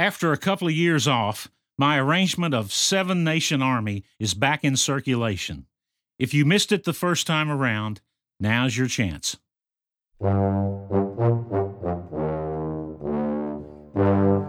After a couple of years off, my arrangement of Seven Nation Army is back in circulation. If you missed it the first time around, now's your chance.